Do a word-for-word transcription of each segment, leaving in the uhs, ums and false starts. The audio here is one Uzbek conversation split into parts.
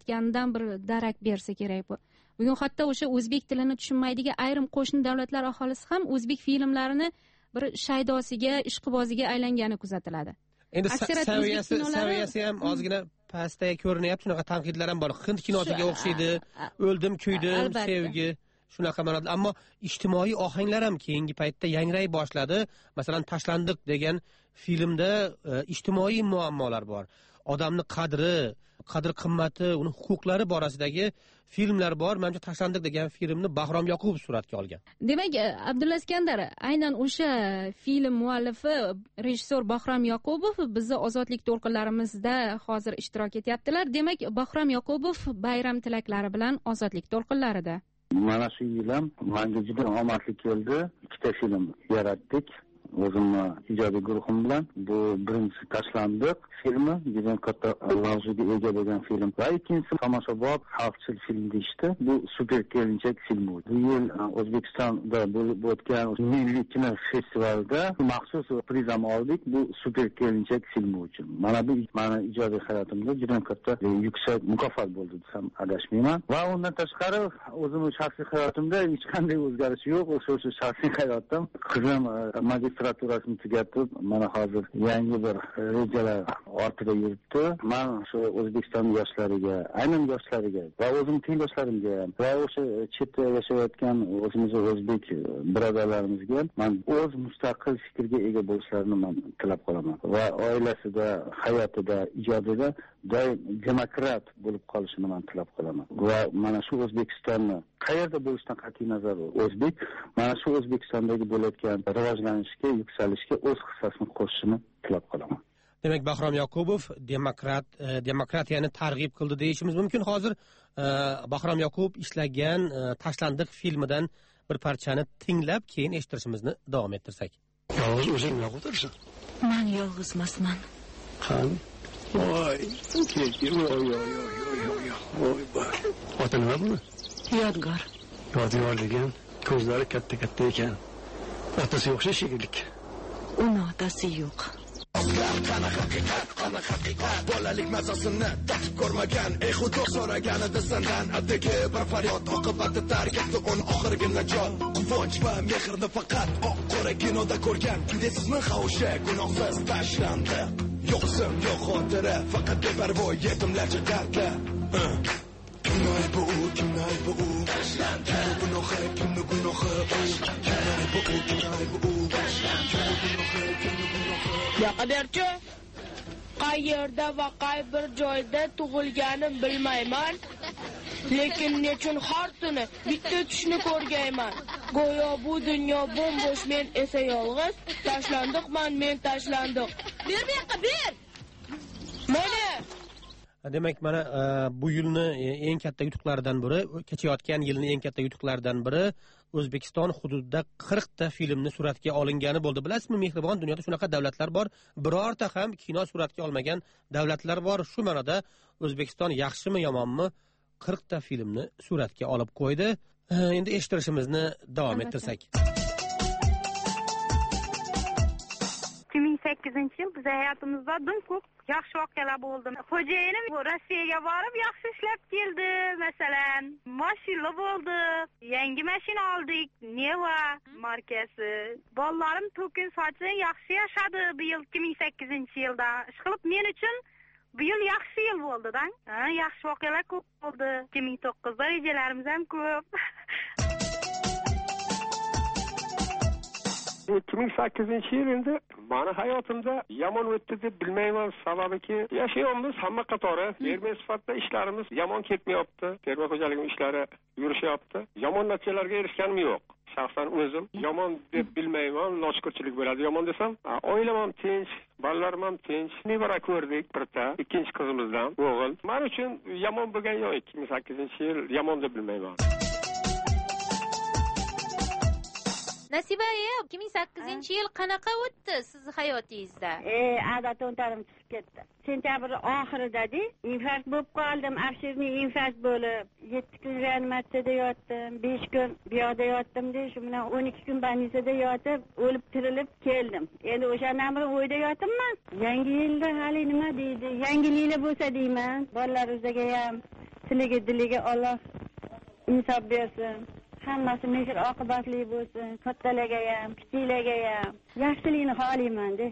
qilayotganidan bir darak bersa kerak bu. Bugun hatto o'sha o'zbek tilini tushunmaydigan ayrim qo'shni davlatlar aholisi ham o'zbek filmlarini bir shaydosiga, ishqiboziga aylangani kuzatiladi. Endi saviyasi saviyasi ham ozgina pastga ko'rinyapti. Shunaqa tanqidlar ham bor. Hind kinosiga o'xshaydi. O'ldim, kuydim, sevgi shunaqa ma'noda. Ammo ijtimoiy ohanglar ham keyingi paytda yangray boshladi. Masalan, Tashlandiq degan filmda e, ijtimoiy muammolar bor. Odamning qadri, qadr qimmati, uning huquqlari borasidagi filmlar bor. Menimcha Tashlandiq degan filmni Bahrom Yoqubov suratga olgan. Demak, Abdulla Iskandar aynan o'sha film muallifi, rejissyor Bahrom Yoqubov bizni ozodlik to'lqinlarimizda hozir ishtirok etyaptilar. Demak, Bahrom Yoqubov bayram tilaklari bilan ozodlik to'lqinlarida. Mana shu yil ham menga juda omadli keldi. Ikkita film yaratdik. O'zimni ijodiy guruhim bilan. Bu birinchisi Tashlandiq filmi, juda katta mavzuga ega bo'lgan film. Va ikkinchisi tomoshabob xalqchil film deyishdi. Bu super kelinchak film bo'ldi. Bu yil O'zbekistonda bo'lib o'tgan milliy kino festivalida maxsus prizam oldik. Bu super kelinchak film uchun. Mana bu meni ijodiy hayotimda juda katta yuksak mukofot bo'ldi desam adashmayman. Va undan tashqari o'zimning shaxsiy hayotimda hech qanday o'zgarish yo'q. O'sha o'sha shaxsiy hayotim qizim magistraturasini tugatib, mana hozir yangi bir rejalar ortida yuribdi. Men shu O'zbekiston yoshlariga, aynan yoshlariga va o'zim tengdoshlarimga va o'sha chetda yashayotgan o'zimiz o'zbek birodarlarimizga men o'z mustaqil fikrga ega bo'lishlarini men tilab qolaman va oilasida, hayotida, ijodida doim demokrat bo'lib qolishini men tilab qolaman. Va mana shu O'zbekistonni qayerda bo'lishidan qat'iy nazar o'zbek, mana shu O'zbekistondagi bo'layotgan rivojlanishga, yuksalishga o'z hissasini qo'shishini tilab qolaman. Demak, Bahrom Yoqubov demokrat demokratiyani targ'ib qildi deyishimiz mumkin. Hozir Bahrom Yoqubov ishlagan Tashlandiq filmidan bir parchani tinglab, keyin eshittirishimizni davom ettirsak. Yolg'iz o'zing yo'qdirsan. Men yolg'iz emasman. Qan? Voy, keyin voy voy voy voy voy. Ota nima bu? Yodgor. Yodgor degan ko'zlari katta-katta ekan. Otasi o'xshash shekilli. Uni otasi yo'q. Qana haqiqat, qana haqiqat. Bolalik mazasini tatib ko'rmagan, ey xudo so'raganida sendan atigi bir faryod oqibati tark etdi uni oxirgi najot. Quvonch va mehrni faqat oq qora kinoda ko'rgan. Bilasizmi, xavsha gunohsiz tashlandi. Yo'q sim, yo'q xotira, faqat beparvo yetimlarcha dardlar. Kimnoy bu, kimnoy bu, tashlandi. Gunohi, kimni gunohi, kimnoy bu, kimnoy bu, tashlandi. Yaqadarchi qayerda va qay bir joyda tug'ilganim bilmayman, lekin nechun har tuni bitta tushni ko'rgayman. Go'yo bu dunyo bo'm-bo'sh, men esa yolg'iz. Tashlandiqman, men tashlandiq. Ber bu yoqqa, ber. Mana Demak, mana bu yilni eng katta yutuqlaridan biri, kechayotgan yilning eng katta yutuqlaridan biri O'zbekiston hududida qirq ta filmni suratga olingani bo'ldi. Bilasizmi, mehribon dunyoda shunaqa davlatlar bor, birorta ham kino suratga olmagan davlatlar bor. Shu ma'noda O'zbekiston yaxshimi, yomonmi qirq ta filmni suratga olib qo'ydi. Endi eshittirishimizni davom ettirsak. ikki ming sakkizinchi yil biz hayotimizda dim ko'p yaxshi voqealar bo'ldi. Xo'jayinim Rossiyaga borib yaxshi ishlab keldi. Masalan, mashina bo'ldi, yangi mashina oldik, Neva markasi. Bolalarim to'kin sochdan yaxshi yashadi bu yil ikki ming sakkizinchi yilda. Ishqilib men uchun bu yil yaxshi yil bo'ldi-da. Ha, yaxshi voqealar ko'p bo'ldi. ikki ming to'qqizda rejalarimiz ham ko'p. ikki ming sakkizinchi yil endi meni hayotimda yomon o'tdi deb bilmayman, sababiki yashayapmiz hamma qatori. Fermer sifatida ishlarimiz yomon ketmayapti. Fermer xo'jaligi ishlari yurishyapti. Yomon natijalarga erishganim yo'q. Shaxsan o'zim yomon deb bilmayman, noshukrchilik bo'ladi. Yomon desam, oilam ham tinch, bolalarim ham tinch. Nevara ko'rdik birta, ikkinchi qizimizdan o'g'il. Men uchun yomon bo'lgan yo'q. ikki ming sakkizinchi yil yomon deb bilmayman. Nasiba aya, ikki ming sakkizinchi yil qanaqa o'tdi sizni hayotingizda? E, ada to'ntarim chiqib ketdi. Sentabr oxirida-da infarkt bo'lib qoldim, obshirniy infarkt bo'lib, yetti kun reanimatsiyada yotdim, besh kun bu yoqda yotdim-da, shu bilan o'n ikki kun больницада yotib, o'lib tirilib keldim. Endi o'shandan beri o'yda yotibman. Yangi yilda hali nima deydi? Yangiliklar bo'lsa deyman. Bolalarimizga ham tiliga diliga Alloh insof bersin. Hammasi mehr oqibatli bo'lsin. Kattalarga ham, kichiklarga ham yaxshilikni xohlayman-da.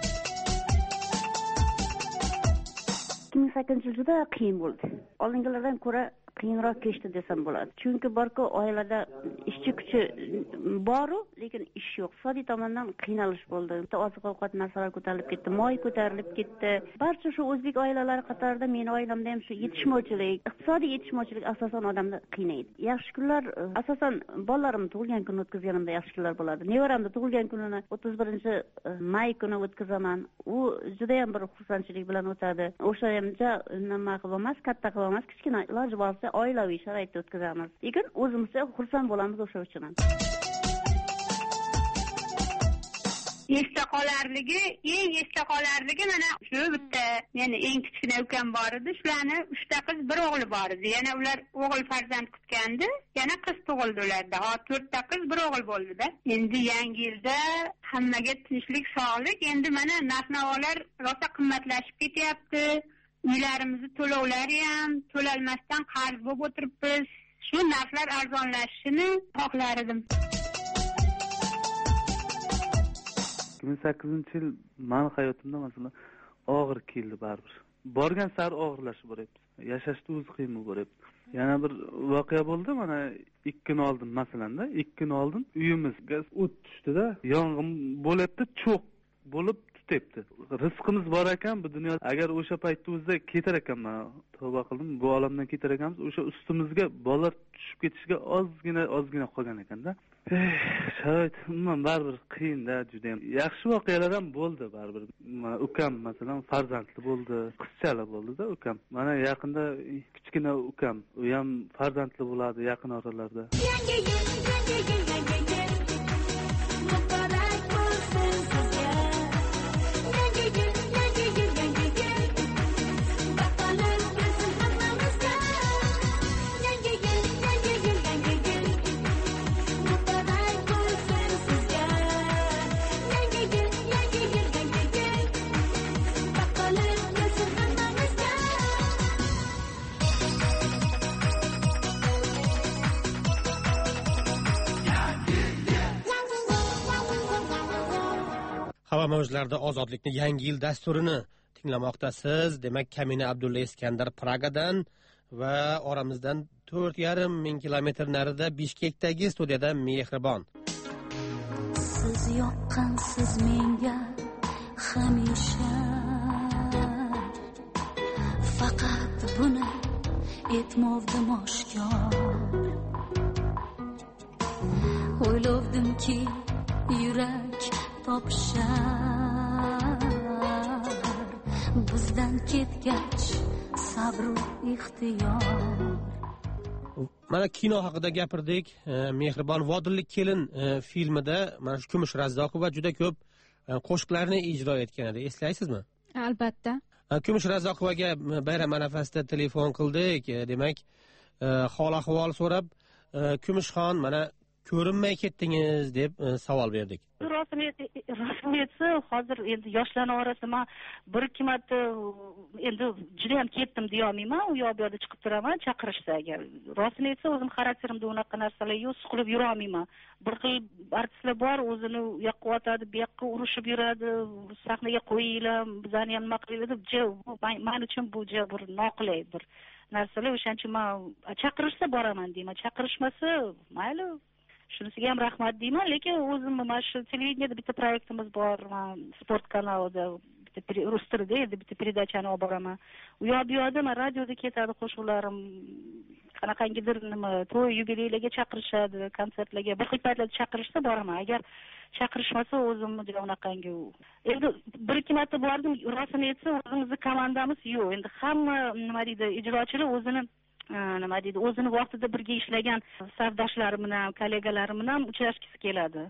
ikki ming sakkizinchi yil juda qiyin bo'ldi. Oldingilardan ko'ra qiyinroq kechdi desam bo'ladi. Chunki borku oilada ishchi kuchi bor-u, lekin ish yo'q. Iqtisodiy tomondan qiynalish bo'ldi. Oziq-ovqat narsalar ko'tarilib ketdi, moy ko'tarilib ketdi. Barcha shu o'zbek oilalari qatorida meni oilamda ham shu yetishmovchilik, iqtisodiy yetishmovchilik asosan odamni qiynaydi. Yaxshi kunlar asosan bolalarim tug'ilgan kun o'tkazganimda yaxshi kunlar bo'ladi. Nevaramda tug'ilgan kunini o'ttiz birinchi may kuni o'tkazaman. U juda ham bir xursandchilik bilan o'tadi. O'sha ham nima qilib emas, katta qilib emas, kichkina iloji bo'lsa oilaviy sharoitda o'tkazamiz. Lekin o'zimizga xursand bo'lamiz o'sha uchun ham. Esda qolarligi, eng esda qolarligi mana shu bitta, meni eng kichkina ukam bor edi. Shularni uchta qiz, bir o'g'li bor edi. Yana ular o'g'il farzand kutgandi. Yana qiz tug'ildi ularda. Hozir to'rtta qiz, bir o'g'il bo'ldi-da. Endi yangi yilda hammaga tinchlik, sog'lik. Endi mana narx-navolar rosa qimmatlashib ketyapti. Uylarimizni to'lovlari ham to'lalmasdan qarz bo'lib o'tiribmiz. Shu narxlar arzonlashishini xohlar edim. ikki ming sakkizinchi yil men hayotimda masalan og'ir keldi baribir. Borgan sari og'irlashib boryapti. Yashashda o'zi qiyin bo'lib boryapti. Yana bir voqea bo'ldi, mana ikki kun oldin masalanda, ikki kun oldin uyimizga o't tushdi-da, yong'in bo'lyapti, cho'q bo'lib tutyapti. Rizqimiz bor ekan bu dunyoda. Agar o'sha paytda o'zda ketar ekanman, tavba qildim, bu olamdan ketar ekanmiz, o'sha ustimizga bolalar tushib ketishiga ozgina ozgina qolgan ekanda. Sharoit umuman baribir qiyin-da, juda ham. Yaxshi voqealar ham bo'ldi baribir. Mana ukam masalan farzandli bo'ldi, qizchali bo'ldi-da ukam. Mana yaqinda kichkina ukam, u ham farzandli bo'ladi yaqin oralarda. Yangi yil, yangi yil, yangi yil. Muborak bo'lsin sizga. Yangi yil, yangi yil, yangi yil. Baqqalar bo'lsin hammamizga. Yangi yil, yangi yil, yangi yil. Muborak bo'lsin sizga. Yangi yil, yangi yil, yangi yil. Baqqalar bo'lsin hammamizga. Havo mavjlarida ozodlikni yangi yil dasturini tinglamoqdasiz. Demak, Kamina Abdulla Iskandar Pragadan va oramizdan to'rt yarim ming kilometr narida Bishkekdagi studiyada Mehribon. Siz yoqqansiz menga hamisha, faqat buni etmovdim oshkor. O'ylovdimki yurak topishar, bizdan ketgach sabr ixtiyor. Mana kino haqida gapirdik. Mehribon Vodillik kelin filmida mana shu Kumush Razzokova juda ko'p qo'shiqlarni ijro etgan edi. Eslaysizmi? Albatta. Kumush Razzoqovaga bayram arafasida telefon qildik. Demak, hol ahvol so'rab, Kumushxon mana ko'rinmay ketdingiz deb savol berdik. Rasmiyati hozir endi yoshlarning orasida bir ikki marta endi juda ham ketdim deya olmayman. U yoq bu yoqda chiqib turaman, chaqirishsa agar. Rostini aytsa, o'zim xarakterimda unaqa narsalar yo'q, siqilib yura olmayman. Bir xil artistlar bor, o'zini u yoqqa otadi, bu yoqqa urushib yuradi, sahnaga qo'yinglar, bizani ham nima qilinglar deb, men uchun bu bir noqulay bir narsalar. O'shaning uchun men chaqirishsa boraman deyman, chaqirishmasa mayli. Shunisiga ham rahmat deyman, lekin o'zim mana shu televideniyada bitta proyektimiz bor, sport kanalida bitta rus tilida endi bitta передачani olib boraman. U yoq bu yoqda men radioda ketadi qo'shiqlarim, qanaqangidir nima to'y yubileylarga chaqirishadi, konsertlarga bir xil paytlarda chaqirishsa boraman. Agar chaqirishmasa o'zim unaqangi. Endi bir ikki marta bordim, rostini aytsa o'zimizning komandamiz yo'q. Endi hamma nima deydi, ijrochilar o'zini nima deydi, o'zini vaqtida birga ishlagan safdoshlari bilan, kollegalari bilan uchrashgisi keladi.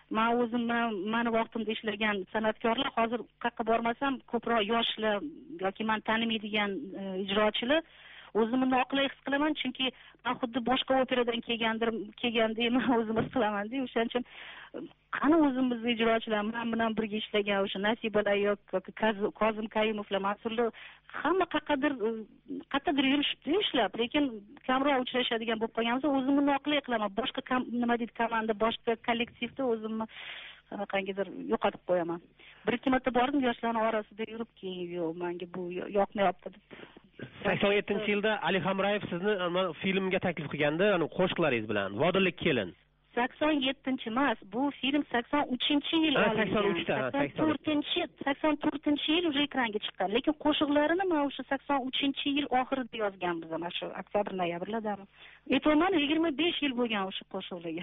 man o'zim bilan mani vaqtimda ishlagan san'atkorlar hozir qayerga bormasam ko'proq yoshlar yoki man tanimaydigan ijrochilar o'zimni noqulay his qilaman, chunki man xuddi boshqa operadan kelgandir kelgandayman o'zim his qilaman-da. O'shaning uchun qani o'zimiz ijrochilar men bilan birga ishlagan o'sha Nasibalar yoki Kozim Karimovlar, Mansurlar hamma qayerdir qayerdir yurishibdi ishlab, lekin kamroq uchrashadigan bo'lib qolganmiz. O'zimni noqulay qilaman. Boshqa nima deydi komanda, boshqa kollektivda o'zimni qanaqangidir yo'qotib qo'yaman. Bir ikki marta bordim yoshlarning orasida yurib, keyin yo'q, menga bu yoqmayapti deb. sakson yettinchi yilda Ali Hamrayev sizni filmga taklif qilganda, qo'shiqlaringiz bilan Vodillik kelin. sakson yettinchi emas, bu film sakson uchinchi yil olingan. sakson uchda, sakson to'rtinchi sakson to'rtinchi yil уже ekranga chiqqan. Lekin qo'shiqlarini men o'sha sakson uchinchi yil oxirida yozganmiz, mana shu oktyabr noyabrlardami. Aytman, yigirma besh yil bo'lgan o'sha qo'shiqlarga.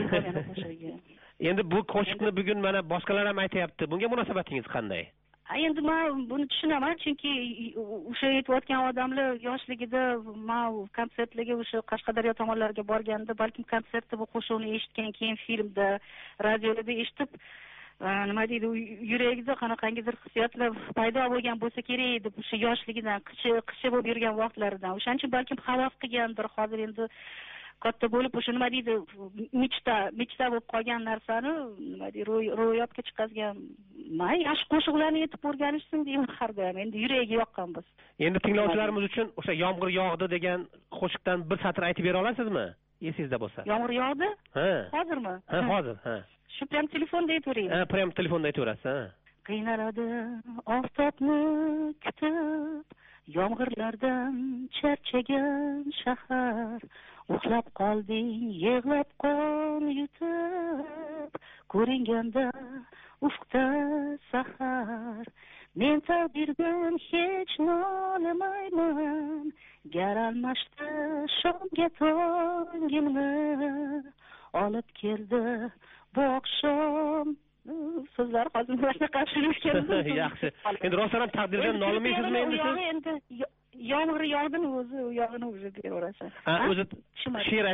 Endi bu qo'shiqni bugun mana boshqalar ham aytayapti. Bunga munosabatingiz qanday? Endi men buni tushunaman, chunki o'sha aytayotgan odamlar yoshligida men konsertlarga o'sha Qashqadaryo tomonlarga borganda, balkim konsertda bu qo'shiqni eshitgan, keyin filmda, radioda eshitib, nima deydi, yuragida qanaqangidir hissiyotlar paydo bo'lgan bo'lsa kerak deb o'sha yoshligidan, qichi qichi bo'lib yurgan vaqtlaridan. O'shaning uchun balkim havas qilgandir. Hozir endi katta bo'lib o'sha nima deydi, michta michta bo'lib qolgan narsani nima deydi, ro'yobga chiqazgan. Men yaxshi qo'shiqlarni aytib o'rganishsin deyman har doim. Endi yuragiga yoqqan bo'lsa. Endi tinglovchilarimiz uchun o'sha Yomg'ir yog'di degan qo'shiqdan bir satr aytib bera olasizmi? Esingizda bo'lsa. Yomg'ir yog'di? Ha. Hozirmi? Ha, hozir, ha. Shu bilan telefonda aytavering. Ha, prem telefonda aytaverasiz, ha. Qiynaladi oftobni kutib, yomg'irlardan charchagan shahar. Uxlab qolding, yig'lab qon yutib, ko'ringanda ufqda sahar. Men taqdirdan hech nolimayman, gar almashdi shomga tongimni, olib keldi bu oqshom. So'zlar hozir boshqa qarshilashgan. Yaxshi. Endi rostdan ham taqdirdan nolimaysizmi endi siz? Yomg'ir yog'dimi o'zi, u yog'ini o'zi beraverasan. Ha, o'zi she'r